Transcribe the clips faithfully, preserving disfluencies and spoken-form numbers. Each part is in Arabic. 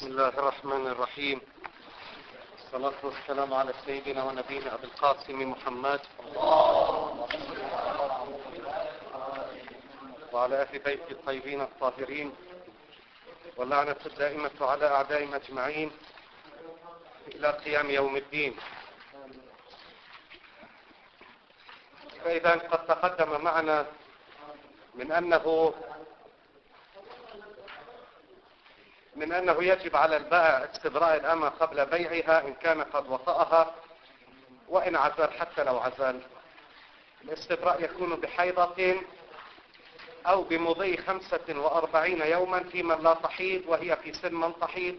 بسم الله الرحمن الرحيم. الصلاة والسلام على سيدنا ونبينا أبي القاسم محمد وعلى أهل بيت الطيبين الطاهرين، واللعنة الدائمة على أعدائهم أجمعين إلى قيام يوم الدين. فإذا قد تقدم معنا من أنه من أنه يجب على البائع استبراء الأمة قبل بيعها إن كان قد وطأها، وإن عزل حتى لو عزل. الاستبراء يكون بحيضة أو بمضي خمسة وأربعين يوما في من لا تحيض وهي في سن من تحيض.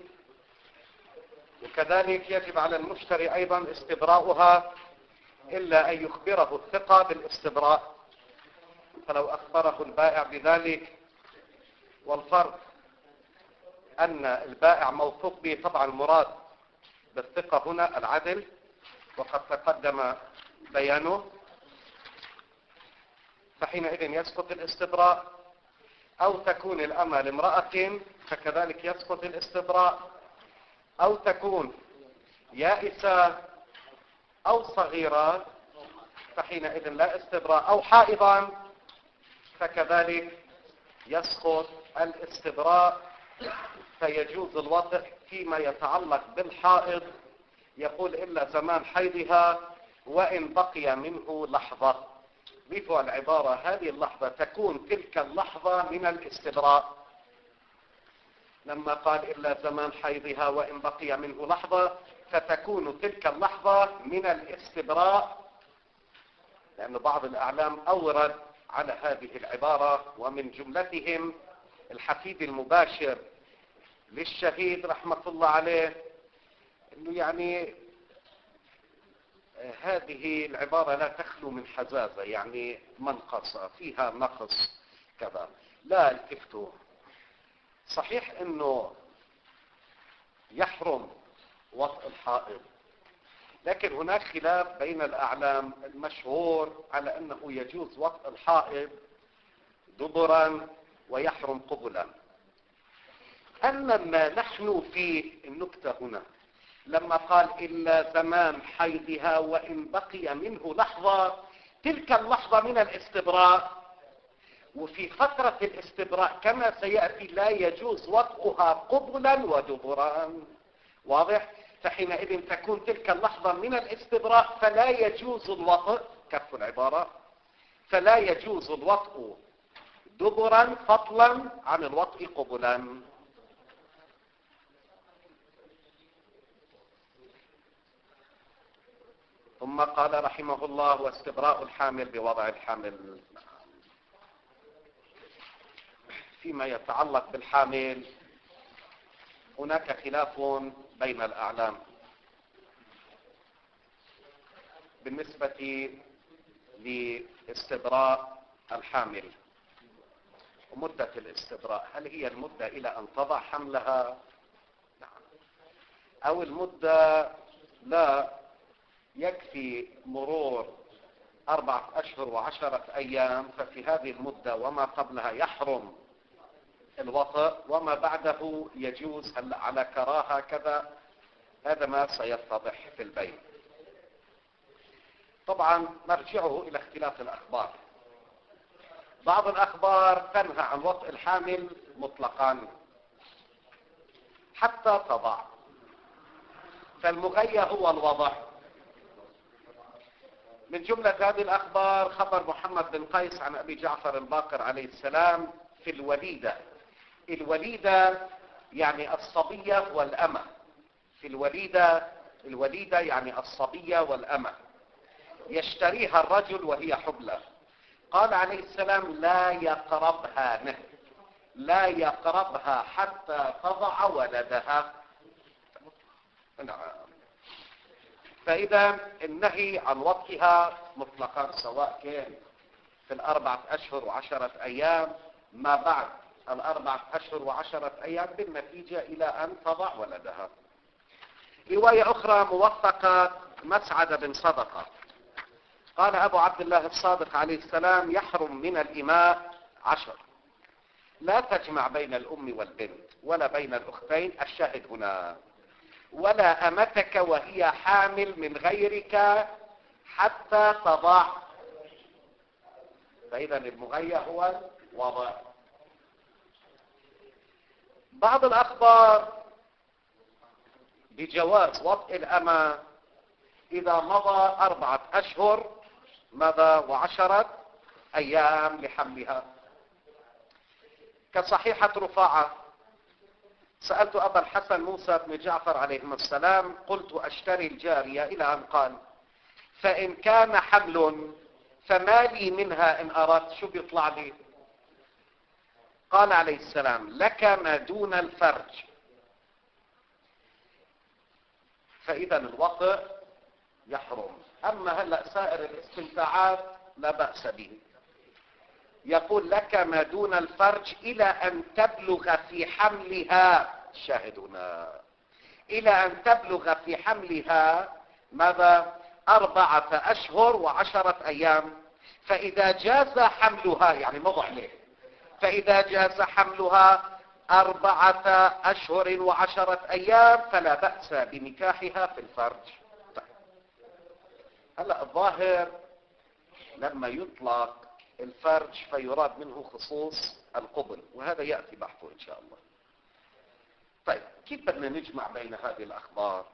وكذلك يجب على المشتري أيضا استبراؤها إلا أن يخبره الثقة بالاستبراء، فلو أخبره البائع بذلك، والفرق أن البائع موثوق به، طبعا المراد بالثقة هنا العدل وقد تقدم بيانه، فحينئذ يسقط الاستبراء. أو تكون الأمة لامرأة فكذلك يسقط الاستبراء، أو تكون يائسة أو صغيرة فحينئذ لا استبراء، أو حائضا فكذلك يسقط الاستبراء، فيجوز الوطء فيما يتعلق بالحائض. يقول إلا زمان حيضها وإن بقي منه لحظة. ضيفوا العبارة هذه اللحظة تكون تلك اللحظة من الاستبراء. لما قال إلا زمان حيضها وإن بقي منه لحظة، فتكون تلك اللحظة من الاستبراء، لأن بعض الأعلام أورد على هذه العبارة، ومن جملتهم الحفيد المباشر للشهيد رحمة الله عليه، إنه يعني هذه العبارة لا تخلو من حزازة، يعني منقصة فيها نقص كذا. لا التفتوا، صحيح إنه يحرم وطء الحائض، لكن هناك خلاف بين الأعلام. المشهور على أنه يجوز وطء الحائض دبرا ويحرم قبلا. أما ما نحن فيه النكتة هنا لما قال إلا زمان حيضها وإن بقي منه لحظة، تلك اللحظة من الاستبراء، وفي فترة الاستبراء كما سيأتي لا يجوز وطئها قبلا ودبرا، واضح؟ فحينئذ تكون تلك اللحظة من الاستبراء، فلا يجوز الوطء، كف العبارة، فلا يجوز الوطء دبرا فضلا عن الوطء قبلا. ثم قال رحمه الله: واستبراء الحامل بوضع الحامل. فيما يتعلق بالحامل هناك خلاف بين الأعلام بالنسبة لاستبراء الحامل ومدة الاستبراء. هل هي المدة إلى أن تضع حملها أو المدة لا يكفي مرور أربعة أشهر وعشرة أيام، ففي هذه المدة وما قبلها يحرم الوطء وما بعده يجوز على كراهة كذا. هذا ما سيتضح في البيت. طبعا نرجعه إلى اختلاف الأخبار. بعض الأخبار تنهى عن وطء الحامل مطلقا حتى تضع، فالمغيى هو الوضع. من جملة هذه الأخبار خبر محمد بن قيس عن أبي جعفر الباقر عليه السلام في الوليدة. الوليدة يعني الصبية والأمة. في الوليدة، الوليدة يعني الصبية والأمة، يشتريها الرجل وهي حبلى. قال عليه السلام: لا يقربها نه لا يقربها حتى تضع ولدها. فإذا النهي عن وطئها مطلقا، سواء كان في الأربعة أشهر وعشرة أيام ما بعد الأربعة أشهر وعشرة أيام، بالنتيجة إلى أن تضع ولدها. رواية أخرى موثقة مسعد بن صدقة قال أبو عبد الله الصادق عليه السلام: يحرم من الإماء عشر. لا تجمع بين الأم والبنت ولا بين الأختين. الشاهد هنا ولا أمتك وهي حامل من غيرك حتى تضع. فإذا المغير هو الوضع. بعض الأخبار بجواز وطء الأمة إذا مضى أربعة أشهر ماذا وعشرة أيام لحملها، كصحيحة رفاعة. سألت أبا الحسن موسى بن جعفر عليهما السلام قلت أشتري الجارية إلى أن قال فإن كان حمل فما لي منها إن أردت. شو بيطلع لي؟ قال عليه السلام لك ما دون الفرج. فإذا الوطء يحرم. أما هلأ سائر الاستمتاعات لا بأس به. يقول لك ما دون الفرج إلى أن تبلغ في حملها. شاهدنا إلى أن تبلغ في حملها ماذا أربعة أشهر وعشرة أيام. فإذا جاز حملها يعني مضى عليه، فإذا جاز حملها أربعة أشهر وعشرة أيام فلا بأس بنكاحها في الفرج. هلأ الظاهر لما يطلق الفرج فيراد منه خصوص القبل، وهذا يأتي بحثه إن شاء الله. طيب كيف بدنا نجمع بين هذه الأخبار؟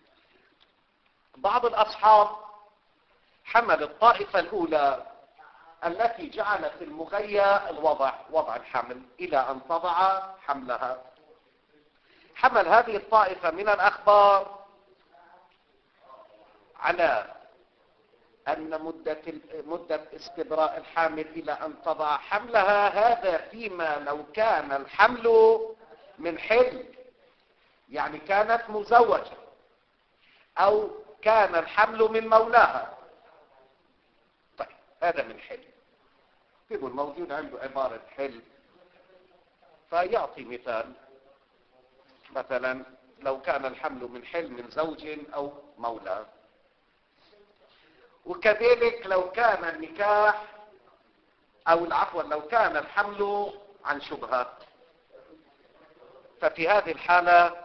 بعض الأصحاب حمل الطائفة الأولى التي جعلت المغية الوضع وضع الحمل إلى أن تضع حملها. حمل هذه الطائفة من الأخبار على أن مدة مدة استبراء الحامل إلى أن تضع حملها هذا فيما لو كان الحمل من حل، يعني كانت مزوجة أو كان الحمل من مولاها. طيب هذا من حل. يقول موجود عنده عبارة حل فيعطي مثال. مثلا لو كان الحمل من حل من زوج أو مولى، وكذلك لو كان النكاح أو العفو لو كان الحمل عن شبهة. ففي هذه الحالة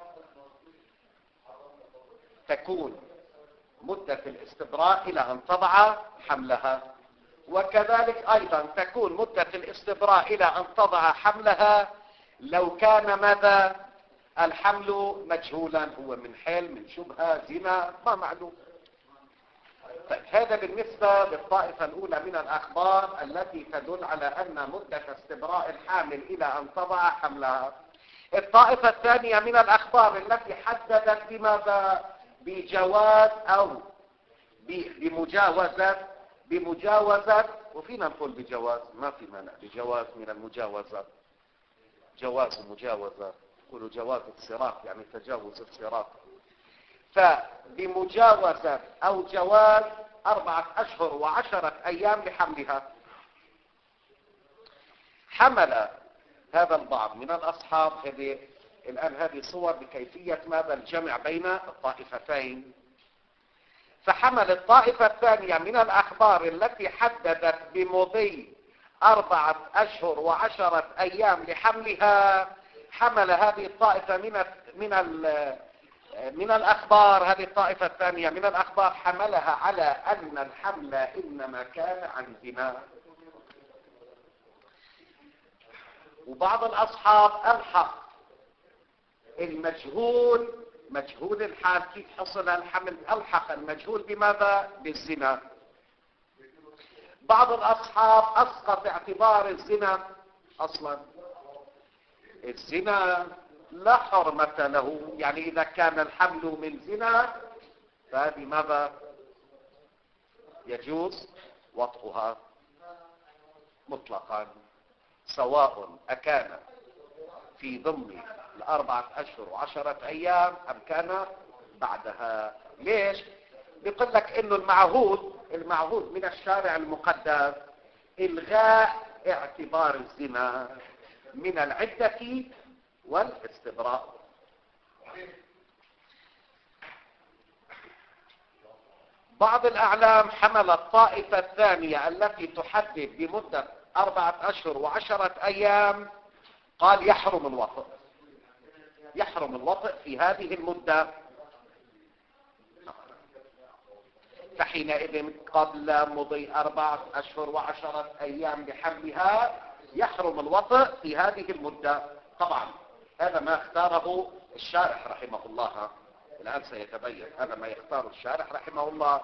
تكون مدة الاستبراء إلى أن تضع حملها، وكذلك أيضا تكون مدة الاستبراء إلى أن تضع حملها لو كان ماذا الحمل مجهولا، هو من حيل من شبهة زنا ما معلوم. طيب هذا بالنسبة للطائفة الأولى من الأخبار التي تدل على أن مدة استبراء الحامل إلى أن تضع حملها. الطائفة الثانية من الأخبار التي حددت بماذا بجواز أو بمجاوزة بمجاوزة وفينا نقول بجواز ما في مانع بجواز من المجاوزة، جواز مجاوزة يقولوا جواز الصراط يعني تجاوز الصراط. فبمجاوزة أو جواز أربعة أشهر وعشرة أيام لحملها. حمل هذا البعض من الأصحاب هذه الآن هذه صور بكيفية ماذا الجمع بين الطائفتين. فحمل الطائفة الثانية من الأخبار التي حددت بمضي أربعة أشهر وعشرة أيام لحملها. حمل هذه الطائفة من من من الأخبار هذه الطائفة الثانية من الأخبار حملها على أن الحمل إنما كان عن زنا. وبعض الأصحاب ألحق المجهول مجهول الحال كيف حصل الحمل ألحق المجهول بماذا بالزنا. بعض الأصحاب أسقط اعتبار الزنا أصلا. الزنا لا حرمة له، يعني إذا كان الحمل من زنا فهذه ماذا يجوز وطئها مطلقا سواء أكان في ضمن الأربعة أشهر وعشرة أيام أم كان بعدها. ليش؟ بيقول لك إنه المعهود المعهود من الشارع المقدس إلغاء اعتبار الزنا من العدة والاستبراء. بعض الأعلام حمل الطائفة الثانية التي تحدد بمدة أربعة أشهر وعشرة أيام قال يحرم الوطء، يحرم الوطء في هذه المدة، فحينئذ قبل مضي أربعة أشهر وعشرة أيام بحملها يحرم الوطء في هذه المدة. طبعا هذا ما اختاره الشارح رحمه الله، الآن سيتبين هذا ما يختاره الشارح رحمه الله،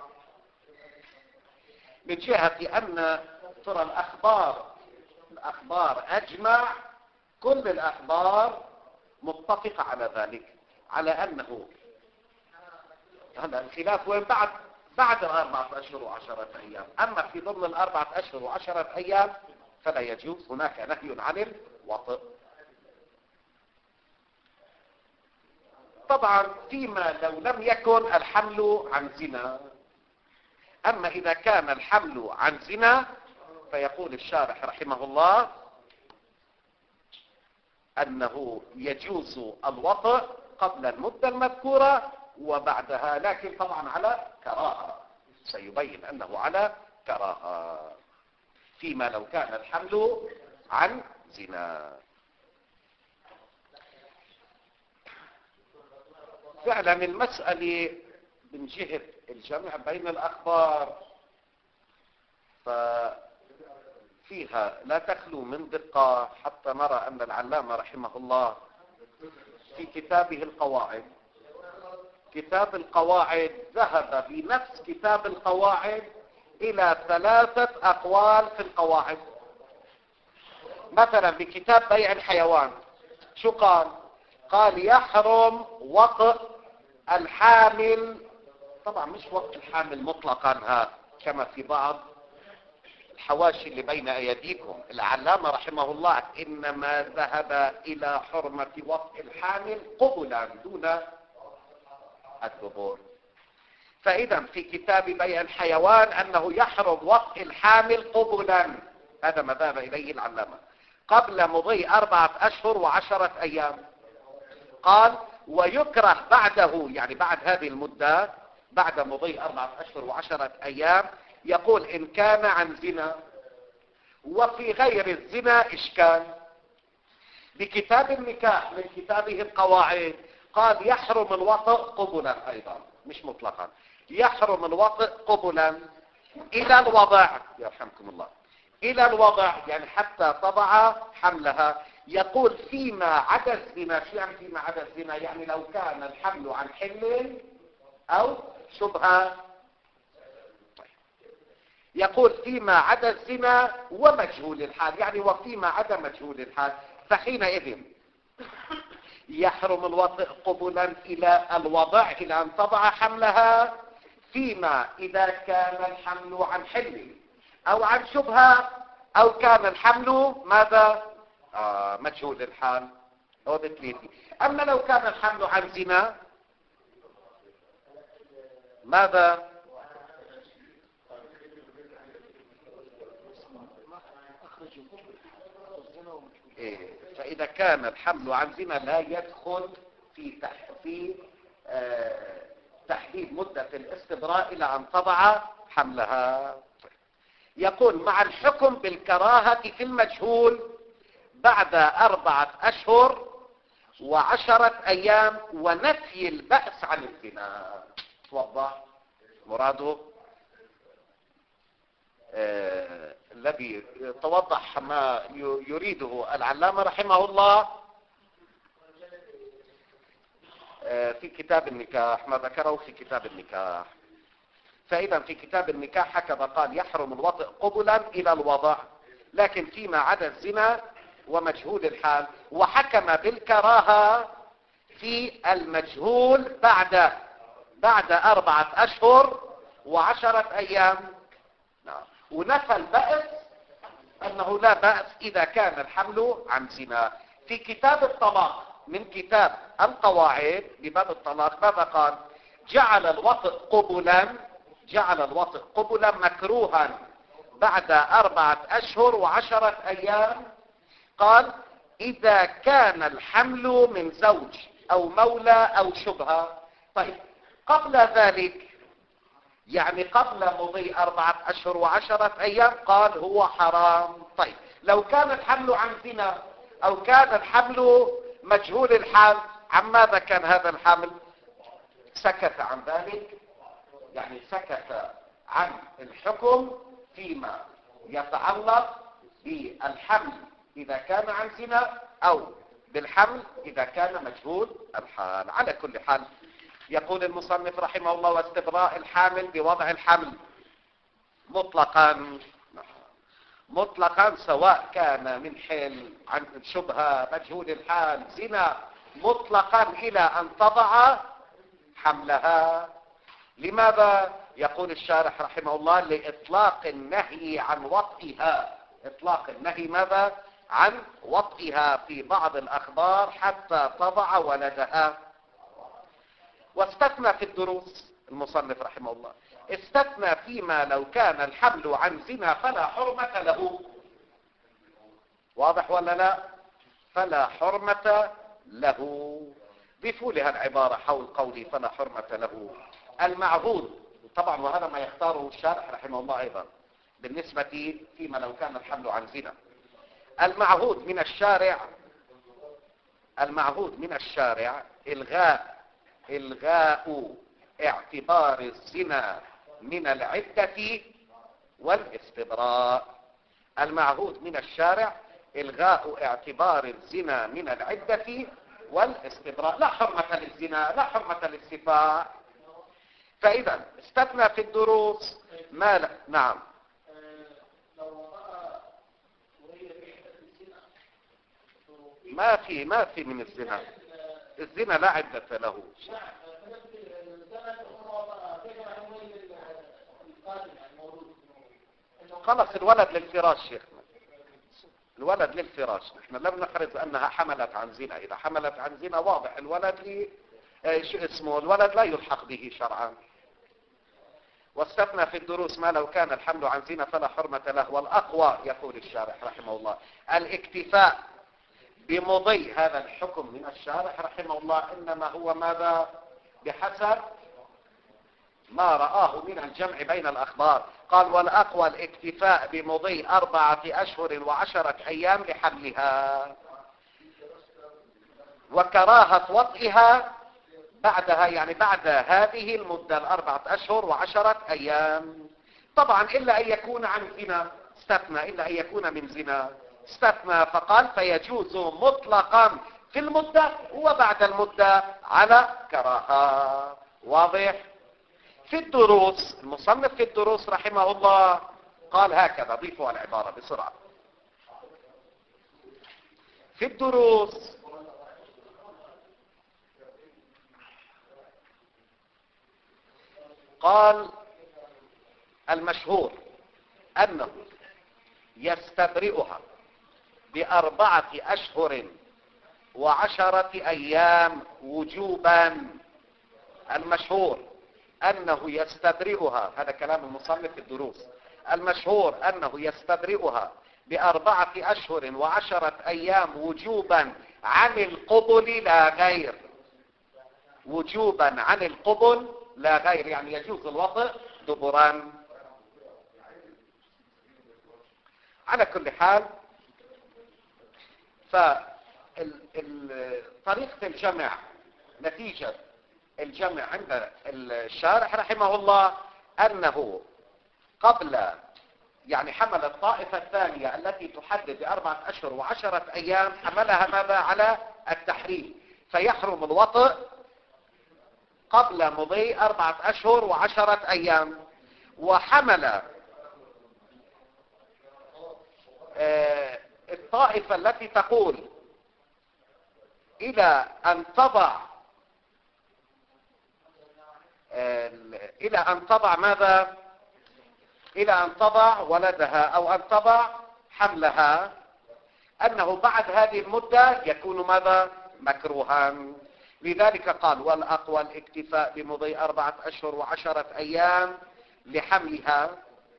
من جهة أن ترى الأخبار الأخبار أجمع، كل الأخبار متفقة على ذلك، على أنه هذا الخلاف وين بعد بعد الأربعة أشهر وعشرة أيام. أما في ضمن الأربعة أشهر وعشرة أيام فلا يجوز، هناك نهي عن الوطء. طبعا فيما لو لم يكن الحمل عن زنا. أما إذا كان الحمل عن زنا فيقول الشارح رحمه الله أنه يجوز الوطء قبل المدة المذكورة وبعدها، لكن طبعا على كراهة، سيبين أنه على كراهة فيما لو كان الحمل عن زنا. فعلا المسألة من جهة الجمع بين الأخبار ففيها لا تخلو من دقة، حتى نرى أن العلامة رحمه الله في كتابه القواعد، كتاب القواعد ذهب بنفس كتاب القواعد إلى ثلاثة أقوال في القواعد. مثلا بكتاب بيع الحيوان شو قال؟ قال يحرم وطء الحامل، طبعا مش وطء الحامل مطلقا ها كما في بعض الحواشي اللي بين أيديكم. العلامة رحمه الله إنما ذهب إلى حرمة وطء الحامل قبلا دون الدبور. فإذا في كتاب بيع الحيوان أنه يحرم وطء الحامل قبلا، هذا ما ذهب إليه العلامة، قبل مضي أربعة أشهر وعشرة أيام. قال ويكره بعده، يعني بعد هذه المدة، بعد مضي أربعة أشهر وعشرة أيام، يقول إن كان عن زنا. وفي غير الزنا إشكال. بكتاب النكاح من كتابه القواعد قال يحرم الوطء قبلا أيضا، مش مطلقا، يحرم الوطء قبلا إلى الوضع، يرحمكم الله، إلى الوضع يعني حتى تضع حملها. يقول فيما عدا الزنا. شو يعني فيما عدا الزنا؟ يعني لو كان الحمل عن حل أو شبهة. يقول فيما عدا الزنا ومجهول الحال، يعني وفيما عدا مجهول الحال، فحينئذ يحرم الوطء قبلا إلى الوضع، إلى أن تضع حملها، فيما إذا كان الحمل عن حل أو عن شبهة أو كان الحمل ماذا؟ آه مجهول الحال أو بثلاثة. أما لو كان الحمل عن زنا ماذا؟ إيه. فإذا كان الحمل عن زنا لا يدخل في تح... في آه تحديد مدة الاستبراء إلى أن تضع حملها. يقول مع الحكم بالكراهة في المجهول بعد أربعة أشهر وعشرة أيام ونفي البأس عن الزنا. توضح مراده آه الذي توضح ما يريده العلامة رحمه الله آه في كتاب النكاح، ما ذكره في كتاب النكاح. فإذا في كتاب النكاح هكذا قال يحرم الوطء قبلا إلى الوضع، لكن فيما عدا الزنا ومجهول الحال، وحكم بالكراهة في المجهول بعد بعد أربعة أشهر وعشرة أيام. نعم. ونفى البأس أنه لا بأس إذا كان الحمل عن زنا. في كتاب الطلاق من كتاب القواعد بباب الطلاق ماذا قال؟ جعل الوطء قبلا جعل الوطء قبلا مكروها بعد أربعة أشهر وعشرة أيام. قال إذا كان الحمل من زوج أو مولى أو شبهة. طيب قبل ذلك يعني قبل مضي أربعة أشهر وعشرة أيام قال هو حرام. طيب لو كان الحمل عن زنا أو كان الحمل مجهول الحال. عن ماذا كان هذا الحمل؟ سكت عن ذلك، يعني سكت عن الحكم فيما يتعلق بالحمل إذا كان عن زنا أو بالحمل إذا كان مجهول الحال. على كل حال يقول المصنف رحمه الله: واستبراء الحامل بوضع الحمل مطلقا مطلقا سواء كان من حل عن شبهة مجهول الحال زنا مطلقا إلى أن تضع حملها. لماذا؟ يقول الشارح رحمه الله: لإطلاق النهي عن وطئها. إطلاق النهي ماذا؟ عن وطئها في بعض الأخبار حتى تضع ولدها. واستثنى في الدروس المصنف رحمه الله، استثنى فيما لو كان الحمل عن زنا فلا حرمة له. واضح ولا لا؟ فلا حرمة له. ضيفوا لها العبارة حول قولي فلا حرمة له. المعهود طبعا، وهذا ما يختاره الشارح رحمه الله أيضا بالنسبة فيما لو كان الحمل عن زنا. المعهود من الشارع المعهود من الشارع إلغاء إلغاء اعتبار الزنا من العدة والاستبراء. المعهود من الشارع إلغاء اعتبار الزنا من العدة والاستبراء. لا حرمة للزنا، لا حرمة للسفاح. فإذا استثنى في الدروس ما لا. نعم. ما في ما في من الزنا. الزنا لا عدة له. خلص الولد للفراش شيخنا، الولد للفراش. احنا لم نحرز انها حملت عن زنا. اذا حملت عن زنا واضح الولد لي شو اسمه، الولد لا يلحق به شرعا. واستثنى في الدروس ما لو كان الحمل عن زنا فلا حرمة له. والأقوى يقول الشارح رحمه الله الاكتفاء بمضي هذا الحكم من الشارح رحمه الله، إنما هو ماذا؟ بحسب ما رآه من الجمع بين الأخبار. قال: والأقوى الاكتفاء بمضي أربعة أشهر وعشرة أيام لحملها، وكراهة وطئها بعدها، يعني بعد هذه المدة الأربعة أشهر وعشرة أيام. طبعا إلا أن يكون عن زنا، استثنى إلا أن يكون من زنا، استثنى فقال: فيجوز مطلقا في المدة وبعد المدة على كراهة. واضح؟ في الدروس المصنف في الدروس رحمه الله قال هكذا، ضيفوا العبارة بسرعة. في الدروس قال: المشهور أنه يستبرئها بأربعة أشهر وعشرة أيام وجوبا. المشهور أنه يستبرئها، هذا كلام المصنف في الدروس، المشهور أنه يستبرئها بأربعة أشهر وعشرة أيام وجوبا عن القبل لا غير. وجوبا عن القبل لا غير، يعني يجوز الوطئ دبرا. على كل حال، فطريقة الجمع، نتيجة الجمع عند الشارح رحمه الله أنه قبل، يعني حمل الطائفة الثانية التي تحدد بأربعة أشهر وعشرة أيام، حملها ماذا؟ على التحريم، فيحرم الوطئ قبل مضي أربعة أشهر وعشرة أيام. وحمل آه الطائفة التي تقول إلى أن تضع آه إلى أن تضع ماذا؟ إلى أن تضع ولدها أو أن تضع حملها، أنه بعد هذه المدة يكون ماذا؟ مكروها. لذلك قال: والأقوى الاكتفاء بمضي أربعة أشهر وعشرة أيام لحملها،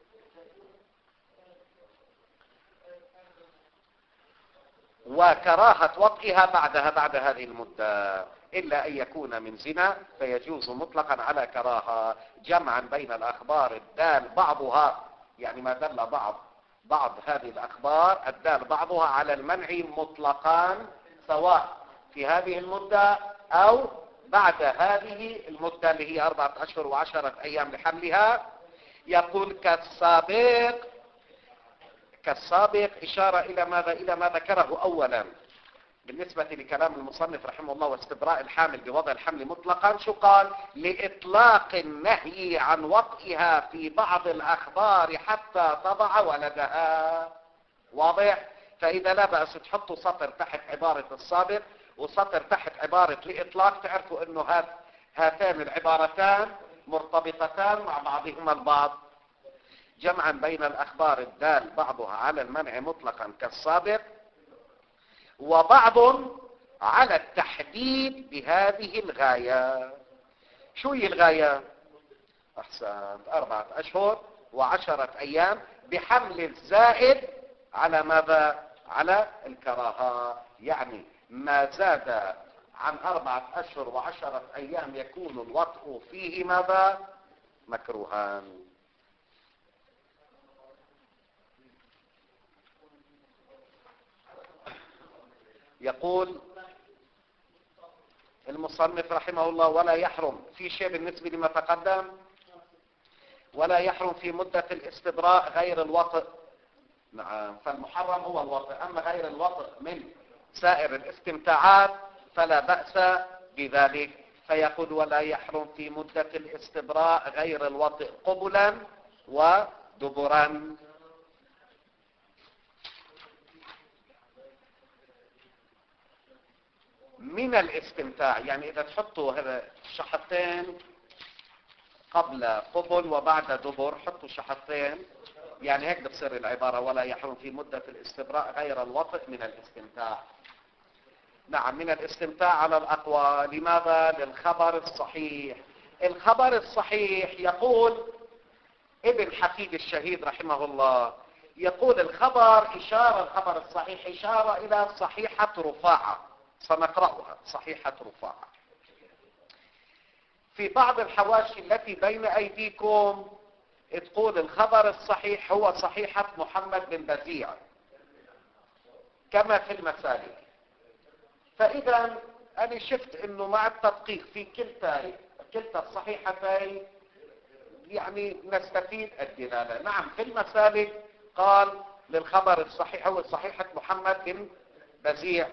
وكراهة وطئها بعدها بعد هذه المدة، إلا أن يكون من زنا فيجوز مطلقا على كراهة، جمعا بين الأخبار الدال بعضها، يعني ما دل بعض بعض هذه الأخبار الدال بعضها على المنع مطلقا، سواء في هذه المدة أو بعد هذه المدة اللي هي أربعة أشهر وعشرة أيام لحملها. يقول كالسابق، كالسابق إشارة إلى ماذا؟ إلى ما ذكره أولا بالنسبة لكلام المصنف رحمه الله واستبراء الحامل بوضع الحمل مطلقا. شو قال؟ لإطلاق النهي عن وطئها في بعض الأخبار حتى تضع ولدها. واضح؟ فإذا لا بأس تحطوا سطر تحت عبارة السابق وسطر تحت عبارة لإطلاق، تعرفوا أنه هات هاتان العبارتان مرتبطتان مع بعضهما البعض، جمعا بين الأخبار الدال بعضها على المنع مطلقا كالسابق، وبعض على التحديد بهذه الغاية. شو هي الغاية؟ أحسنت، أربعة أشهر وعشرة أيام بحمل الزائد على ماذا؟ على الكراهة، يعني ما زاد عن أربعة أشهر وعشرة أيام يكون الوطء فيه ماذا؟ مكروها. يقول المصنف رحمه الله: ولا يحرم في شيء بالنسبة لما تقدم، ولا يحرم في مدة الاستبراء غير الوطء. نعم، فالمحرم هو الوطء، أما غير الوطء من سائر الاستمتاعات فلا بأس بذلك. فيقول: ولا يحرم في مدة الاستبراء غير الوطء قبلا ودبرا. من الاستمتاع، يعني إذا تحطوا هذا شحطين قبل قبل وبعد دبر، حطوا شحطين، يعني هيك بتصير العبارة: ولا يحرم في مدة الاستبراء غير الوطء من الاستمتاع. نعم، من الاستمتاع على الأقوى. لماذا؟ للخبر الصحيح. الخبر الصحيح يقول ابن حفيد الشهيد رحمه الله، يقول الخبر إشارة، الخبر الصحيح إشارة إلى صحيحة رفاعة، سنقرأها صحيحة رفاعة. في بعض الحواشي التي بين أيديكم تقول الخبر الصحيح هو صحيحة محمد بن بزيع كما في المسالك. فإذا أنا شفت أنه مع التدقيق في كلتا كلتا الصحيحتين يعني نستفيد الدلالة. نعم، في المسالك قال للخبر الصحيح هو صحيحة محمد بن بزيع،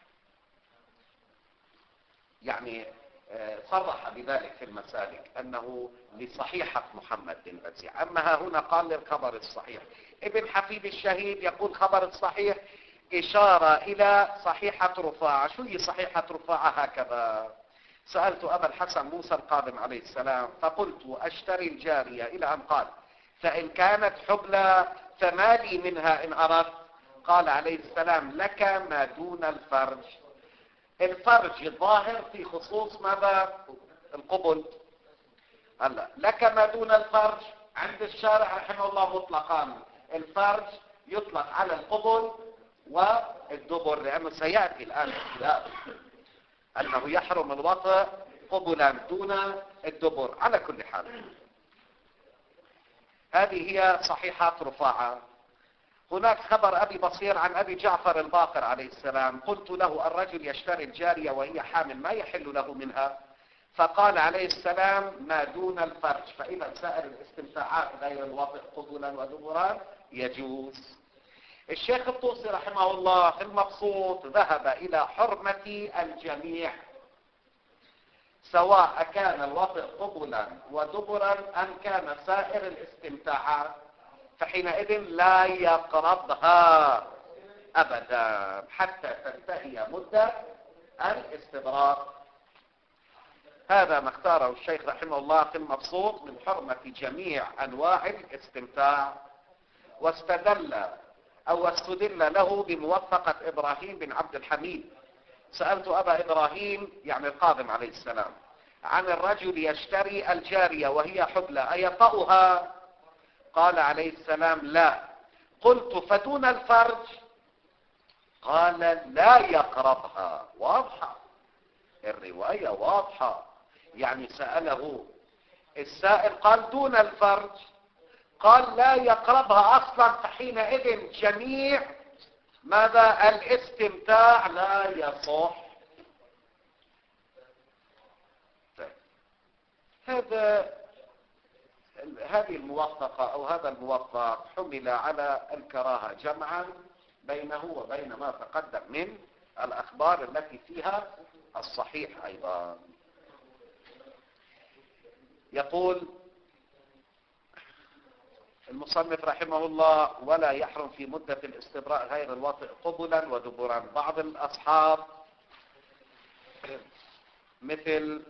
يعني صرح بذلك في المسالك أنه لصحيحة محمد بن بزيع. أما ها هنا قال للخبر الصحيح. ابن حفيد الشهيد يقول خبر الصحيح إشارة إلى صحيحة رفاعة. شو هي صحيحة رفاعة؟ هكذا: سألت أبا الحسن موسى القادم عليه السلام فقلت أشتري الجارية، إلى أن قال: فإن كانت حبلى فما لي منها إن أردت؟ قال عليه السلام: لك ما دون الفرج. الفرج الظاهر في خصوص ماذا؟ القبل. هلا لك ما دون الفرج عند الشارع رحمه الله مطلقان. الفرج يطلق على القبل والدبر، لأنه سيأتي الآن اختلاف أنه يحرم الوطء قبلا دون الدبر. على كل حال هذه هي صحيحة رفاعة. هناك خبر أبي بصير عن أبي جعفر الباقر عليه السلام: قلت له: الرجل يشتري الجارية وهي حامل ما يحل له منها؟ فقال عليه السلام: ما دون الفرج. فإذا سائر الاستمتاعات غير الوطء قبلا ودبرا يجوز. الشيخ الطوسي رحمه الله في المبسوط ذهب إلى حرمة الجميع، سواء كان الوطء قبلا ودبرا أم كان سائر الاستمتاعات، فحينئذ لا يقربها أبدا حتى تنتهي مدة الاستبراء. هذا ما اختاره الشيخ رحمه الله في المبسوط من حرمة جميع أنواع الاستمتاع، واستدل أو استدل له بموافقة إبراهيم بن عبد الحميد. سألت أبا إبراهيم يعني القادم عليه السلام عن الرجل يشتري الجارية وهي حبلى أيطأها؟ قال عليه السلام: لا. قلت: فدون الفرج؟ قال: لا يقربها. واضحة الرواية، واضحة. يعني سأله السائل قال دون الفرج، قال لا يقربها أصلا، فحينئذ جميع ماذا الاستمتاع لا يصح. طيب. هذا هذه الموافقة أو هذا الموافق حمل على الكراهة جمعا بينه وبين ما تقدم من الأخبار التي فيها الصحيح أيضا. يقول المصنف رحمه الله: ولا يحرم في مدة الاستبراء غير الوطئ قبلا ودبرا. بعض الأصحاب مثل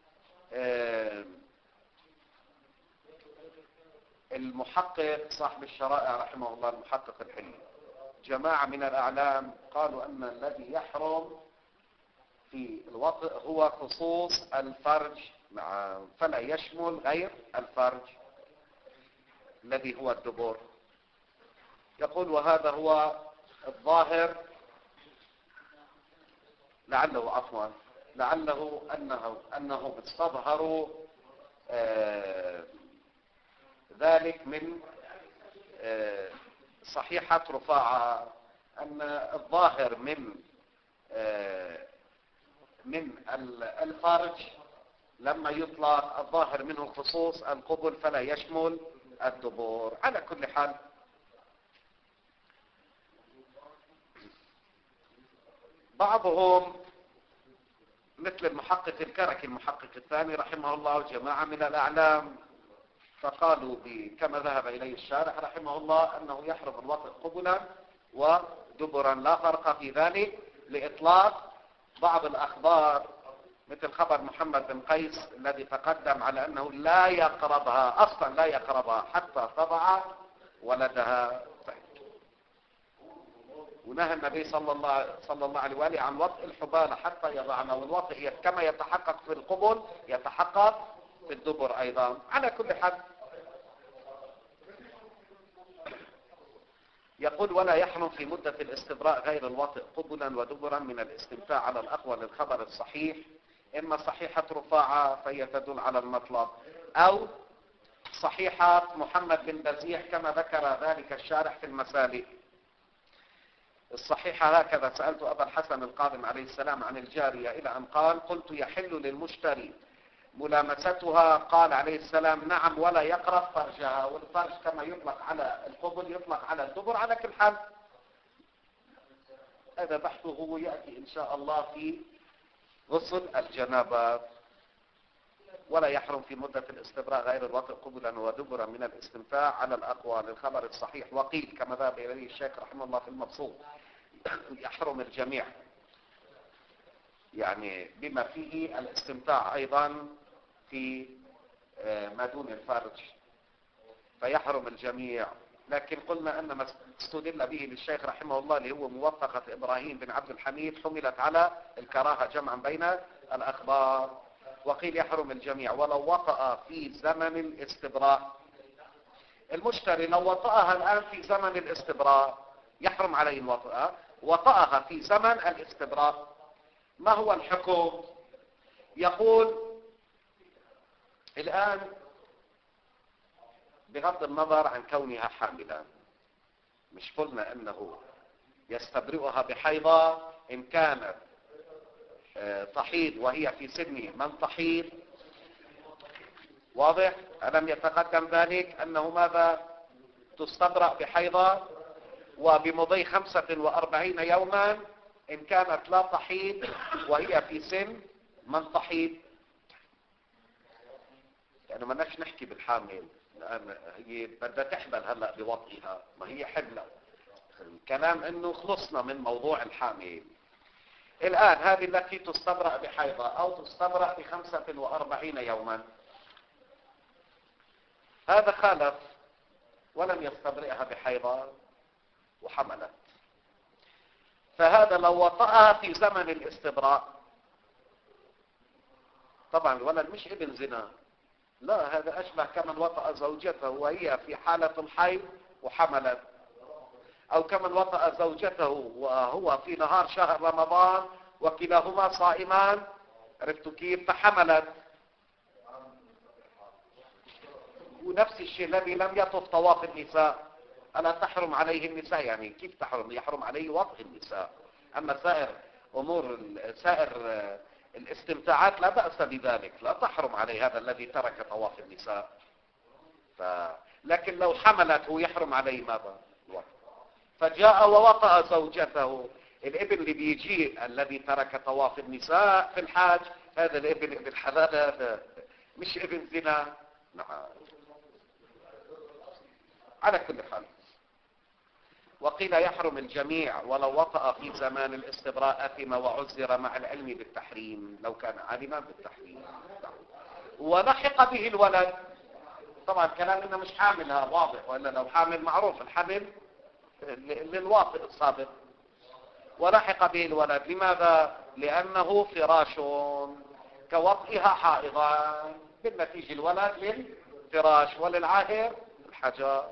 المحقق صاحب الشرائع رحمه الله، المحقق الحلي، جماعة من الأعلام قالوا أن الذي يحرم في الوطئ هو خصوص الفرج، فلا يشمل غير الفرج الذي هو الدبر. يقول وهذا هو الظاهر، لعله عفوا لعله أنه أنه بيستظهر آه ذلك من آه صحيحة رفاعة، أن الظاهر من آه من الفرج لما يطلق الظاهر منه الخصوص القبل فلا يشمل الدبور. على كل حال بعضهم مثل المحقق الكركي المحقق الثاني رحمه الله جماعة من الأعلام فقالوا كما ذهب إليه الشارح رحمه الله أنه يحرم الوطئ قبلا ودبرا، لا فرق في ذلك، لإطلاق بعض الأخبار مثل خبر محمد بن قيس الذي تقدم على أنه لا يقربها أصلا، لا يقربها حتى تضع ولدها. ونهى النبي صلى الله صلى الله عليه وآله عن وطئ الحبالة حتى يضعنا، والوطئ كما يتحقق في القبل يتحقق في الدبر أيضا. على كل حال يقول ولا يحرم في مدة الاستبراء غير الوطئ قبلا ودبرا من الاستمتاع على الأقوى للخبر الصحيح، إما صحيحة رفاعة فهي تدل على المطلب، أو صحيحة محمد بن بزيح كما ذكر ذلك الشارح في المسالك. الصحيحة هكذا: سألت أبا الحسن القاضم عليه السلام عن الجارية إلى أن قال: قلت يحل للمشتري ملامستها؟ قال عليه السلام: نعم، ولا يقرب فرجها. والفرج كما يطلق على القبل يطلق على الدبر. على كل حال هذا بحثه يأتي إن شاء الله في غسل الجنابة. ولا يحرم في مدة الاستبراء غير الوطئ قبلا ودبرا من الاستمتاع على الأقوى للخبر الصحيح. وقيل كما ذهب إليه الشيخ رحمه الله في المبسوط يحرم الجميع، يعني بما فيه الاستمتاع أيضا في ما دون الفرج فيحرم الجميع. لكن قلنا أن ما استدل به للشيخ رحمه الله اللي هو موافقة إبراهيم بن عبد الحميد حملت على الكراهة جمعا بين الأخبار. وقيل يحرم الجميع ولو وطأ في زمن الاستبراء. المشتري لو وطأها الآن في زمن الاستبراء يحرم عليه الوطأ، وطأها في زمن الاستبراء، ما هو الحكم؟ يقول الآن بغض النظر عن كونها حاملا، مش قلنا أنه يستبرئها بحيضة إن كانت تحيض وهي في سن من تحيض؟ واضح؟ ألم يتقدم ذلك أنه ماذا؟ تستبرأ بحيضة وبمضي خمسة وأربعين يوما إن كانت لا تحيض وهي في سن من تحيض. يعني ما نفش نحكي بالحامل الآن، هي بدها تحمل هلأ بوطئها، ما هي حملة. الكلام انه خلصنا من موضوع الحامل. الآن هذه التي تستبرأ بحيضة أو تستبرأ بخمسة وأربعين يوما، هذا خالف ولم يستبرئها بحيضة وحملت، فهذا لو وطأها في زمن الاستبراء، طبعا الولد مش ابن زنا، لا، هذا أشبه كمن وطأ زوجته وهي في حالة الحيض وحملت، أو كمن وطأ زوجته وهو في نهار شهر رمضان وكلاهما صائمان، عرفتوا كيف؟ فحملت. ونفس الشيء الذي لم يطف طواف النساء ألا تحرم عليه النساء؟ يعني كيف تحرم؟ يحرم عليه وطء النساء. أما سائر أمور سائر الاستمتاعات لا بأس بذلك، لا تحرم عليه هذا الذي ترك طواف النساء. ف... لكن لو حملته يحرم عليه ماذا؟ الوطء. فجاء ووطأ زوجته. الابن اللي بيجي الذي ترك طواف النساء في الحاج، هذا الابن ابن حلال، هذا مش ابن زنا. نعم. على كل حال، وقيل يحرم الجميع ولو وطأ في زمان الاستبراء أثم وعذر مع العلم بالتحريم لو كان عالما بالتحريم. ولحق به الولد. طبعا كلام انه مش حاملها واضح، والا لو حامل معروف الحمل للواطئ السابق. ولحق به الولد. لماذا؟ لأنه فراش كوطئها حائضا، بالنتيجة الولد للفراش وللعاهر الحجر.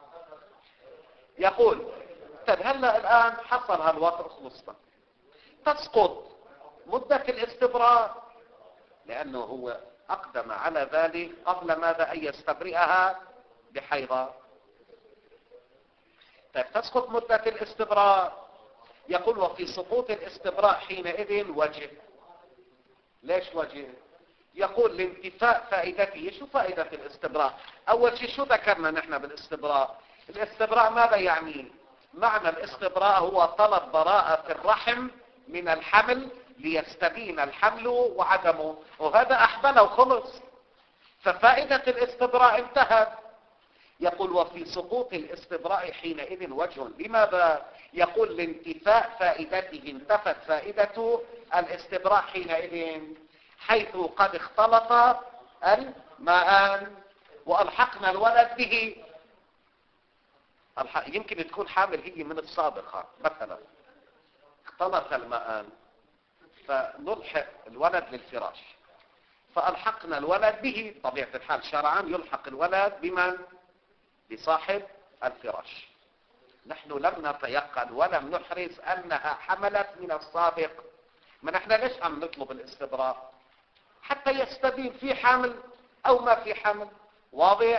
يقول طيب هلا الآن حصل هالوطء خلصنا، تسقط مدة الاستبراء لأنه هو أقدم على ذلك قبل ماذا؟ أن يستبرئها بحيضة. طيب تسقط مدة الاستبراء. يقول وفي سقوط الاستبراء حينئذ وجه. ليش وجه؟ يقول لانتفاء فائدته. شو فائدة الاستبراء؟ أول شيء شو ذكرنا نحن بالاستبراء؟ الاستبراء ماذا يعني؟ معنى الاستبراء هو طلب براءة الرحم من الحمل ليستبين الحمل وعدمه، وهذا أحبله وخلص، ففائدة الاستبراء انتهت. يقول وفي سقوط الاستبراء حينئذ وجه. لماذا؟ يقول لانتفاء فائدته، انتفت فائدة الاستبراء حينئذ حيث قد اختلط الماءان وألحقنا الولد به. يمكن تكون حامل هي من السابقة مثلا، اختلط الماءان فنلحق الولد للفراش، فألحقنا الولد به. طبيعة الحال شرعا يلحق الولد بمن؟ بصاحب الفراش. نحن لم نتيقن ولم نحرز أنها حملت من السابق. ما نحن ليش عم نطلب الاستبراء؟ حتى يستبين في حمل أو ما في حمل. واضح؟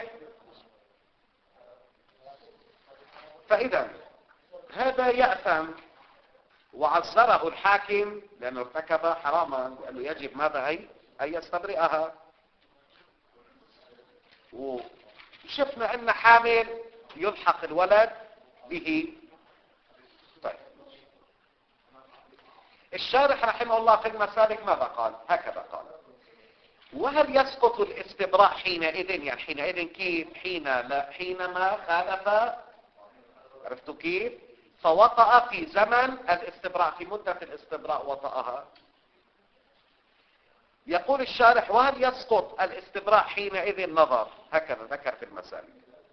فإذا هذا يأثم وعذره الحاكم لأنه ارتكب حراما، لأنه يجب ماذا؟ هي أن يستبرئها. وشفنا أن حامل يلحق الولد به. طيب الشارح رحمه الله في المسالك ماذا قال؟ هكذا قال وهل يسقط الاستبراء حينئذ؟ يعني حينئذ كيف؟ حين لا حينما خالف، عرفتوا كيف؟ فوطأ في زمن الاستبراء، في مدة الاستبراء وطأها. يقول الشارح وهل يسقط الاستبراء حينئذ؟ نظر، هكذا ذكر في المسالك.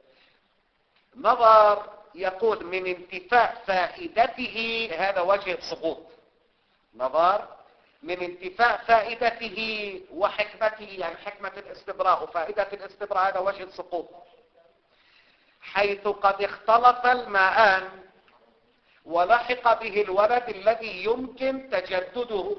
نظر يقول من انتفاء فائدته، هذا وجه السقوط. نظر من انتفاء فائدته وحكمته، يعني حكمة الاستبراء وفائدة الاستبراء، هذا وجه السقوط. حيث قد اختلط الماءان ولحق به الولد الذي يمكن تجدده.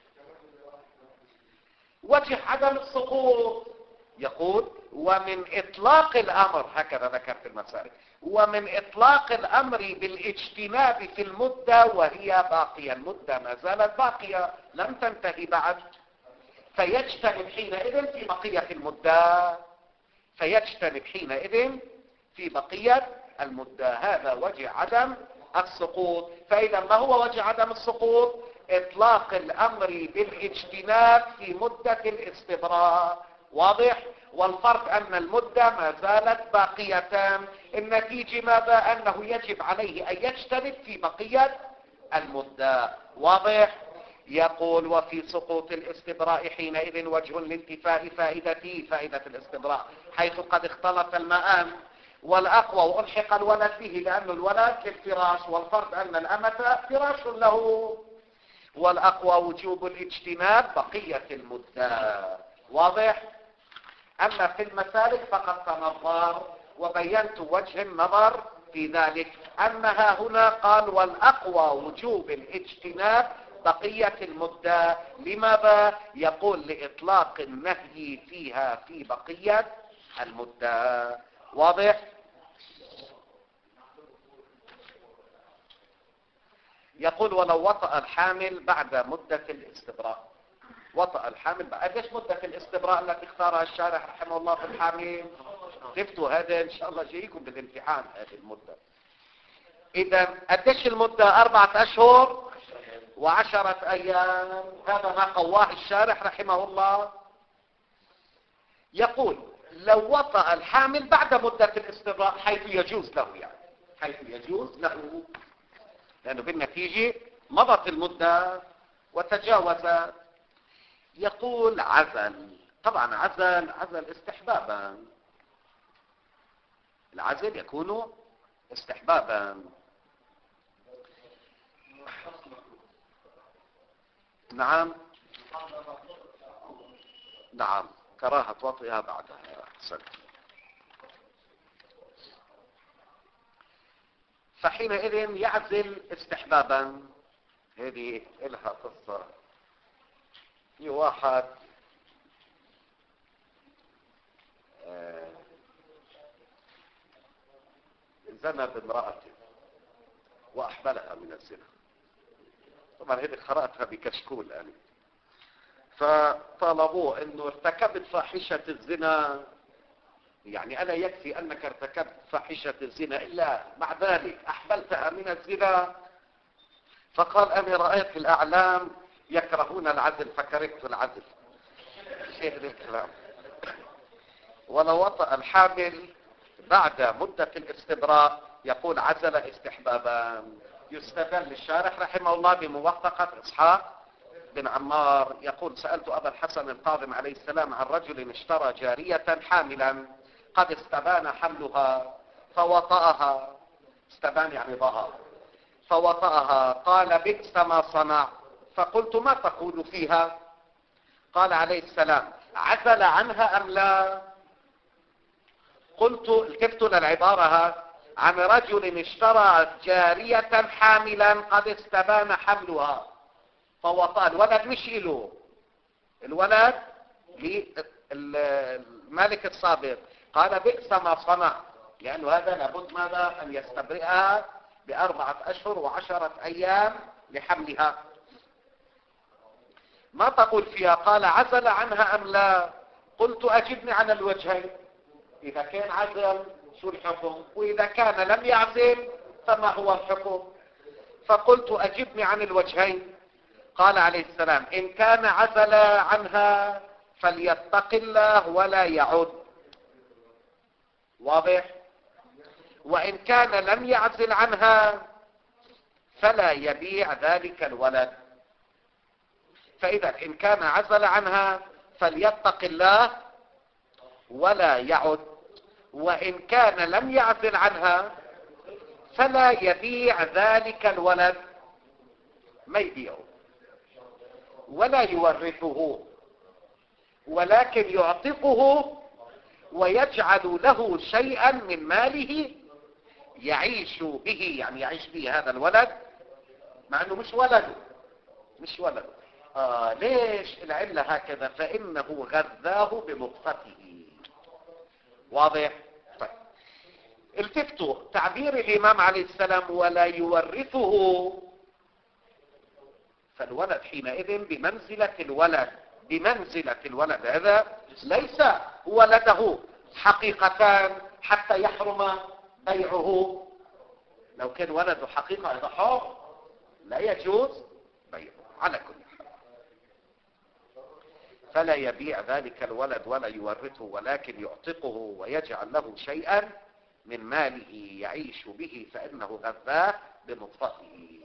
وجه عدم السقوط يقول ومن إطلاق الأمر، هكذا ذكر في المسالك، ومن إطلاق الأمر بالاجتناب في المدة وهي باقية. المدة ما زالت باقية لم تنتهي بعد، فيجتنب حينئذ في بقية المدة، فيجتنب حينئذ في بقية المدة. هذا وجه عدم السقوط. فإذا ما هو وجه عدم السقوط؟ إطلاق الأمر بالاجتناب في مدة الاستبراء. واضح؟ والفرق أن المدة ما زالت باقية. النتيجة ماذا؟ أنه يجب عليه أن يجتنب في بقية المدة. واضح؟ يقول وفي سقوط الاستبراء حينئذ وجه لانتفاء فائدته، فائدة الاستبراء، حيث قد اختلط الماءان والأقوى وألحق الولد به، لأن الولد للفراش، والفرق أن الأمة فراش له، والأقوى وجوب الاجتناب بقية المدة. واضح؟ أما في المسالك فقد تنظر وبينت وجه النظر في ذلك، أنها هنا قال والأقوى وجوب الاجتناب بقية المدة. لماذا؟ يقول لإطلاق النهي فيها في بقية المدة. واضح؟ يقول ولو وطأ الحامل بعد مدة الاستبراء. وطأ الحامل بعد قديش مدة الاستبراء التي اختارها الشارح رحمه الله في الحامل؟ شفتوا هذا ان شاء الله جايكم بالامتحان هذه المدة. اذا قديش المدة؟ اربعة اشهر وعشرة ايام. هذا ما قواه الشارح رحمه الله. يقول لو وطأ الحامل بعد مدة الاستبراء حيث يجوز له، يعني حيث يجوز له، لأنه بالنتيجة مضت المدة وتجاوزت. يقول عزل. طبعا عزل عزل استحبابا، العزل يكون استحبابا. نعم نعم كراهة وطئها بعدها. أحسنت. فحينئذ يعزل استحبابا. هذه لها قصة. في واحد آه زنى بامرأته وأحملها من الزنا. طبعا هذه قرأتها بكشكول أنا. فطالبوه انه ارتكبت فاحشة الزنا، يعني الا يكفي انك ارتكبت فاحشة الزنا الا مع ذلك احملتها من الزنا. فقال انا رأيت في الاعلام يكرهون العزل فكرهت العزل. شيء الكلام. ولو وطأ الحامل بعد مدة الاستبراء يقول عزل استحبابا. يستدل الشارح رحمه الله بموافقة اسحاق بن عمار. يقول سألت أبا الحسن القاضم عليه السلام عن رجل اشترى جارية حاملا قد استبان حملها فوطأها. استبان يعني ظهر. فوطأها. قال بئس ما صنع. فقلت ما تقول فيها؟ قال عليه السلام عزل عنها أم لا؟ قلت التفت للعبارة عن رجل اشترى جارية حاملا قد استبان حملها فوطأ. الولد مش له، الولد للمالك السابق. قال بئس ما صنع، لأنه هذا لابد ماذا أن يستبرئها بأربعة أشهر وعشرة أيام لحملها. ما تقول فيها؟ قال عزل عنها أم لا؟ قلت أجبني عن الوجهين، إذا كان عزل شو الحكم، وإذا كان لم يعزل فما هو الحكم؟ فقلت أجبني عن الوجهين. قال عليه السلام إن كان عزل عنها فليتق الله ولا يعد. واضح؟ وإن كان لم يعزل عنها فلا يبيع ذلك الولد. فإذا إن كان عزل عنها فليتق الله ولا يعد، وإن كان لم يعزل عنها فلا يبيع ذلك الولد، ما يبيعه ولا يورثه، ولكن يعتقه ويجعل له شيئا من ماله يعيش به، يعني يعيش به هذا الولد مع انه مش ولده مش ولده آه ليش العلة هكذا؟ فإنه غذاه بنطفته. واضح؟ طيب التفتوا تعبير الإمام عليه السلام ولا يورثه، فالولد حينئذ بمنزلة الولد بمنزلة الولد هذا ليس ولده حقيقتان حتى يحرم بيعه. لو كان ولده حقيقة هذا حر لا يجوز بيعه على كل حال. فلا يبيع ذلك الولد ولا يورثه، ولكن يعتقه ويجعل له شيئا من ماله يعيش به، فإنه غذاه بنطفته.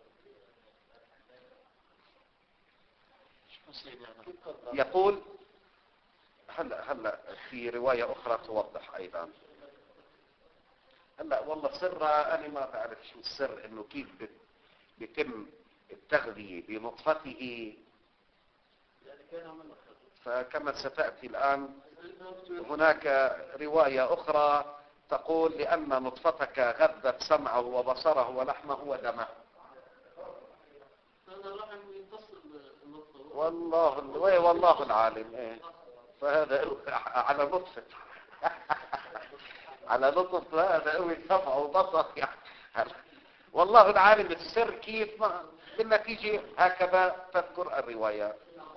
يقول هلا هلا في رواية أخرى توضح أيضا. هلا والله سر أنا ما بعرف شو السر إنه كيف بيتم التغذية بنطفته، فكما ستأتي الآن هناك رواية أخرى تقول لأن نطفتك غذت سمعه وبصره ولحمه ودمه. والله والله العالم. ايه فهذا على نطفة على لطف هذا قوي سمع وبصر يعني. والله العالم السر كيف ما بالنتيجة هكذا تذكر الروايات.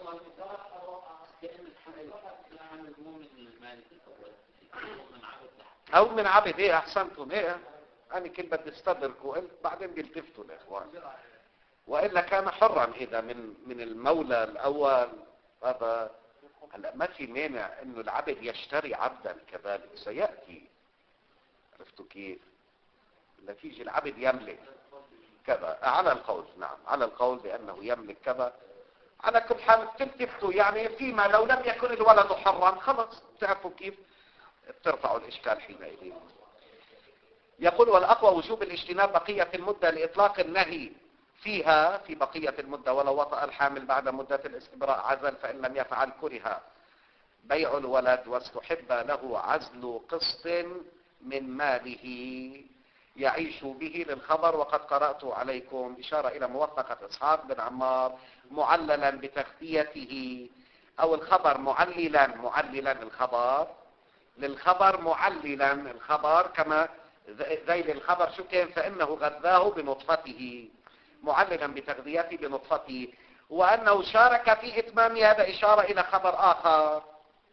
او من عبد ايه احسنتم ايه انا كل بدي استدرك وقلت بعدين بيلتفتوا الاخوان. والا كان حرا اذا من من المولى الاول. هذا هلا ما في مانع انه العبد يشتري عبدا كذلك سياتي. عرفتوا كيف؟ النتيجه العبد يملك كذا على القول. نعم على القول بانه يملك كذا. على كل حال تلتفتوا يعني فيما لو لم يكن الولد حرا خلص تعرفوا كيف بترفعوا الاشكال حينئذ. يقول والاقوى وجوب الاجتناب بقيه المده لاطلاق النهي فيها في بقيه المده ولو وطأ الحامل بعد مده الاستبراء عزل فان لم يفعل كره بيع الولد واستحب له عزل قسط من ماله يعيش به للخبر. وقد قرأت عليكم إشارة إلى موثقة إسحاق بن عمار معللا بتغذيته أو الخبر معللا معللا الخبر للخبر معللا الخبر كما ذيل الخبر شو كان فإنه غذاه بنطفته معللا بتغذيته بنطفته وأنه شارك في إتمام هذا إشارة إلى خبر آخر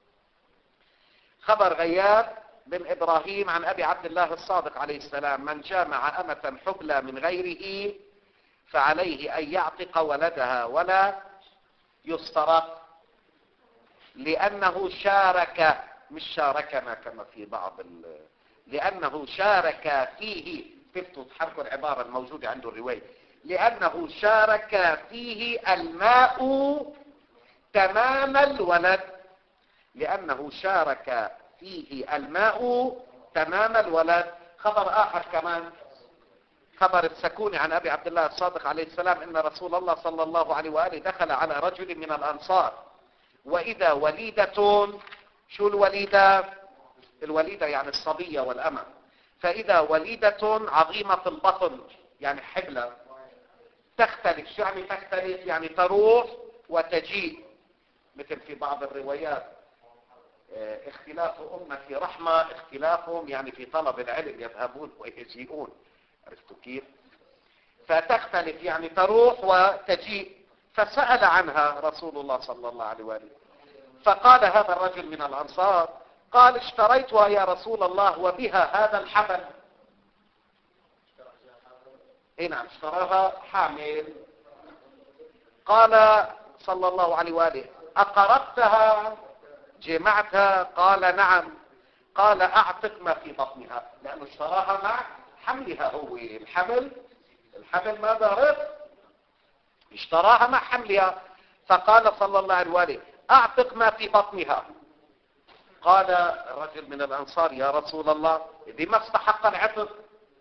خبر غياب بن إبراهيم عن أبي عبد الله الصادق عليه السلام من جامع أمة حبلى من غيره فعليه أن يعتق ولدها ولا يسترق لأنه شارك مش شاركنا كما في بعض ال... لأنه شارك فيه تفتوا تحركوا العبارة الموجودة عنده الرواية لأنه شارك فيه الماء تمام الولد لأنه شارك فيه الماء تمام الولد. خبر آخر كمان خبر السكوني عن أبي عبد الله الصادق عليه السلام إن رسول الله صلى الله عليه وآله دخل على رجل من الأنصار وإذا وليدة شو الوليدة الوليدة يعني الصبية والأمة فإذا وليدة عظيمة البطن يعني حبلة تختلف شو يعني تختلف يعني تروح وتجيء مثل في بعض الروايات اختلاف أمتي رحمة اختلافهم يعني في طلب العلم يذهبون ويجيئون. عرفتوا كيف؟ فتختلف يعني تروح وتجيء. فسأل عنها رسول الله صلى الله عليه وآله فقال هذا الرجل من الأنصار قال اشتريتها يا رسول الله وبها هذا الحبل. اي نعم اشتراها حامل. قال صلى الله عليه وآله أقربتها جمعتها؟ قال نعم. قال اعتق ما في بطنها لانه اشتراها مع حملها. هو الحمل الحمل ماذا رق اشتراها مع حملها. فقال صلى الله عليه وآله اعتق ما في بطنها. قال رجل من الانصار يا رسول الله بما استحق العتق؟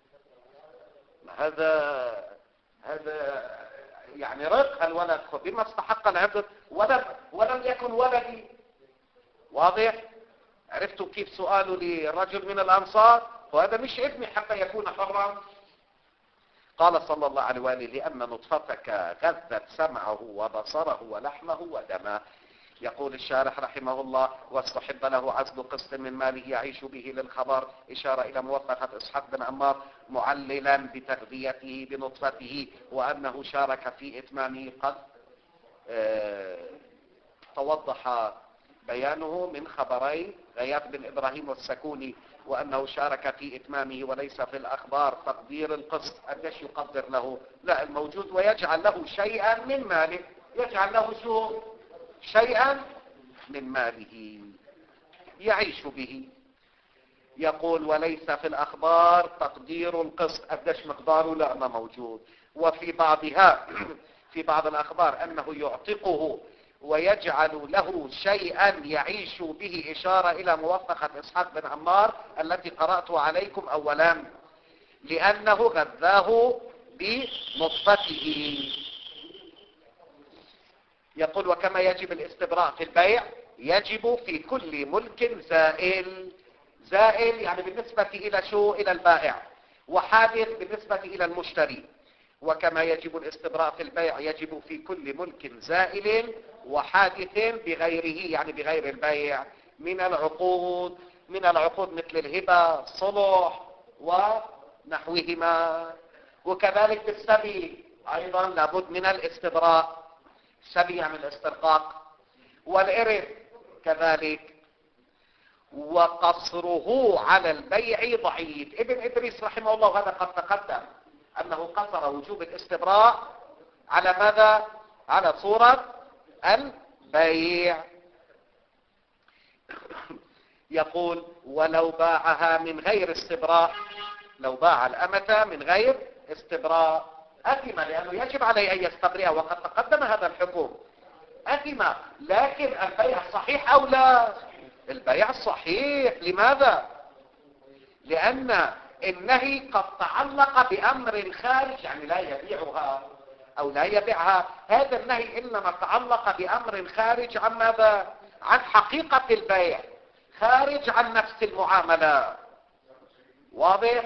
هذا هذا يعني رق الولد بما استحق العتق ولم ولم يكن ولدي. واضح؟ عرفتوا كيف سؤاله لرجل من الأنصار وهذا مش ابني حتى يكون حرا. قال صلى الله عليه وآله لأن نطفتك غذت سمعه وبصره ولحمه ودمه. يقول الشارح رحمه الله واستحب له عزل قسط من ماله يعيش به للخبر إشارة إلى موثقة إسحاق بن عمار معللا بتغذيته بنطفته وأنه شارك في إتمامه قد اه توضح بيانه من خبرين غياث بن إبراهيم والسكوني وأنه شارك في إتمامه وليس في الأخبار تقدير القسط. قديش يقدر له؟ لا الموجود ويجعل له شيئا من ماله. يجعل له شو؟ شيئا من ماله يعيش به. يقول وليس في الأخبار تقدير القسط. قديش مقداره؟ لا ما موجود. وفي بعضها في بعض الأخبار أنه يعتقه ويجعل له شيئا يعيش به إشارة إلى موثقة إسحاق بن عمار التي قرأت عليكم أولا لأنه غذاه بنطفته. يقول وكما يجب الاستبراء في البيع يجب في كل ملك زائل. زائل يعني بالنسبة إلى شو؟ إلى البائع. وحادث بالنسبة إلى المشتري. وكما يجب الاستبراء في البيع يجب في كل ملك زائل وحادث بغيره يعني بغير البيع من العقود من العقود مثل الهبة الصلح ونحوهما. وكذلك بالسبي أيضا لابد من الاستبراء، السبي يعني الاسترقاق. والإرث كذلك. وقصره على البيع ضعيف. ابن إدريس رحمه الله هذا قد تقدم أنه قصر وجوب الاستبراء على ماذا؟ على صورة البيع. يقول ولو باعها من غير استبراء، لو باع الأمة من غير استبراء أثم، لأنه يجب عليه أن يستبرئها وقد تقدم هذا الحكم. أثم، لكن البيع صحيح أو لا؟ البيع صحيح. لماذا؟ لأن النهي قد تعلق بأمر خارج، يعني لا يبيعها أو لا يبيعها. هذا النهي إنما تعلق بأمر خارج عن ماذا؟ عن حقيقة البيع، خارج عن نفس المعاملة. واضح؟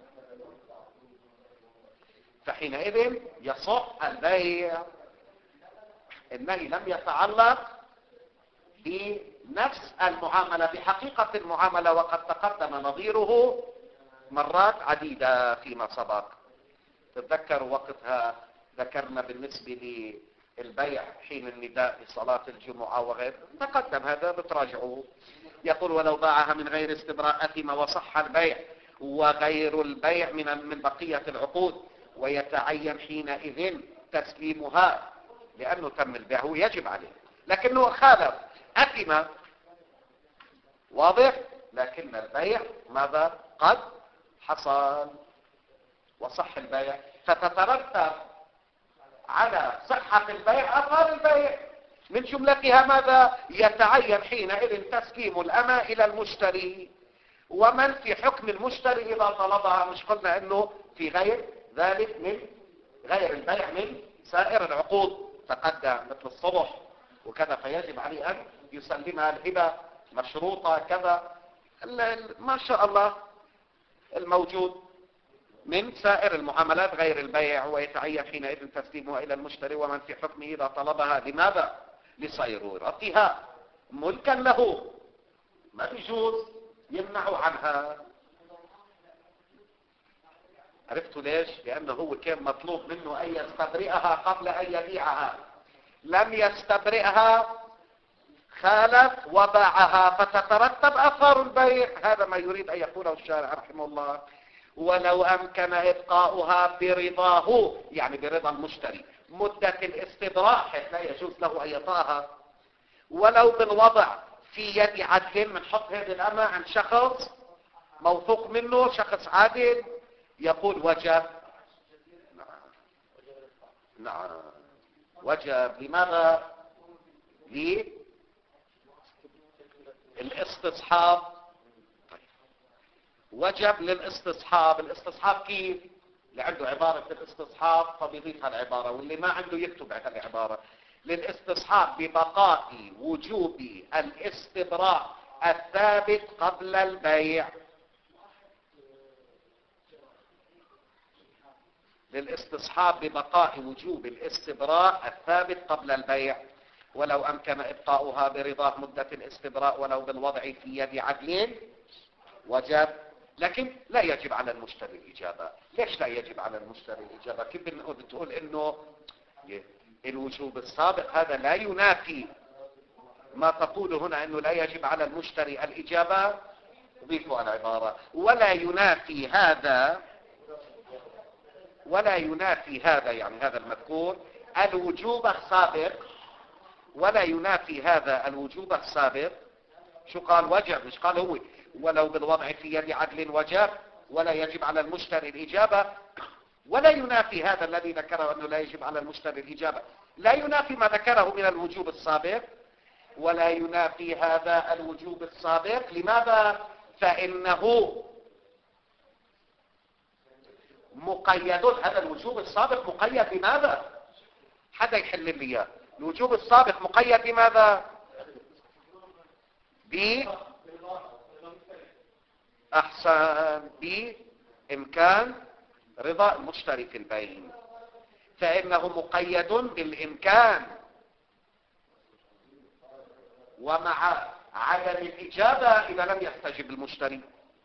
فحينئذ يصح البيع. النهي لم يتعلق بنفس المعاملة، بحقيقة المعاملة، وقد تقدم نظيره مرات عديدة فيما سبق. تتذكر وقتها ذكرنا بالنسبة للبيع حين النداء لصلاة الجمعة وغير، تقدم هذا بتراجعوه. يقول ولو باعها من غير استبراء أثم وصح البيع، وغير البيع من من بقية العقود، ويتعين حينئذ تسليمها لأنه تم البيع، هو يجب عليه لكنه خالف أثم. واضح؟ لكن البيع ماذا؟ قد حصل وصح البيع، فتترتب على صحة البيع أثار البيع، من جملتها ماذا؟ يتعين حينئذ تسليم الأمة إلى المشتري. ومن في حكم المشتري إذا طلبها؟ مش قلنا أنه في غير ذلك من غير البيع من سائر العقود تقدم مثل الصلح وكذا، فيجب عليه أن يسلمها الهبة مشروطة كذا، ما شاء الله الموجود من سائر المعاملات غير البيع. ويتعين حينئذ تسليمها إلى المشتري ومن في حكمه إذا طلبها. لماذا؟ لصيرورتها ملكا له، ما بيجوز يمنع عنها. عرفتوا ليش؟ لأنه هو كان مطلوب منه أن يستبرئها قبل أن يبيعها، لم يستبرئها، خالف وباعها، فتترتب أثار البيع. هذا ما يريد أن يقوله الشارع رحمه الله. ولو أمكن إبقاؤها برضاه، يعني برضا المشتري، مدة الاستبراء حيث لا يجوز له أن يطاها، ولو بالوضع في يد عدل، من حط هذه الأمة عند شخص موثوق منه، شخص عادل، يقول وجب. نعم وجب. لماذا؟ للاستصحاب. وجب للاستصحاب. الاستصحاب كيف؟ اللي عنده عبارة الاستصحاب فبيضيفها العبارة، واللي ما عنده يكتب هذه العبارة. للاستصحاب ببقاء وجوب الاستبراء الثابت قبل البيع. للاستصحاب ببقاء وجوب الاستبراء الثابت قبل البيع، ولو أمكن إبقاؤها برضاه مدة الاستبراء ولو بالوضع في يد عدل وجب. لكن لا يجب على المشتري الإجابة. ليش لا يجب على المشتري الإجابة؟ كيف بتقول إنه الوجوب السابق هذا لا ينافي ما تقول هنا إنه لا يجب على المشتري الإجابة؟ ضيفوا العبارة ولا ينافي هذا، ولا ينافي هذا يعني هذا المذكور الوجوب السابق، ولا ينافي هذا الوجوب السابق. شو قال؟ وجب، مش قال هو ولو بالوضع في يد عدل وجب، ولا يجب على المشتري الإجابة. ولا ينافي هذا الذي ذكره أنه لا يجب على المشتري الإجابة، لا ينافي ما ذكره من الوجوب السابق، ولا ينافي هذا الوجوب السابق. لماذا؟ فإنه مقيد. هذا الوجوب السابق مقيد بماذا؟ حدا يحل لي اياه. الوجوب السابق مقيد بماذا؟ ب احسن بامكان رضا المشتري في البيع، فانه مقيد بالامكان ومع عدم الإجابة إذا لم يستجب المشتري،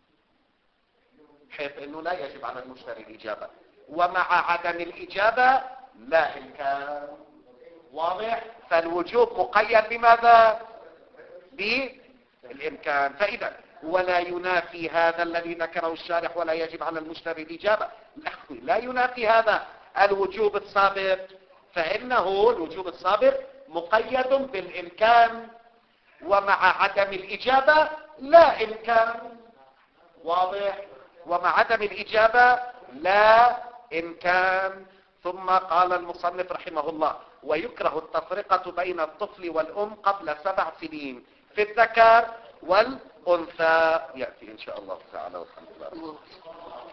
حيث أنه لا يجب على المشتري الإجابة. ومع عدم الإجابة لا إمكان. واضح؟ فالوجوب مقيد بماذا؟ بالإمكان. فإذا ولا ينافي هذا الذي ذكره الشارح ولا يجب على المشتري الإجابة، لا ينافي هذا الوجوب السابق، فإنه الوجوب السابق مقيد بالإمكان، ومع عدم الإجابة لا إمكان. واضح؟ ومع عدم الإجابة لا إمكان. ثم قال المصنف رحمه الله: ويكره التفرقة بين الطفل والأم قبل سبع سنين في الذكر والأنثى. يأتي إن شاء الله تعالى والحمد لله.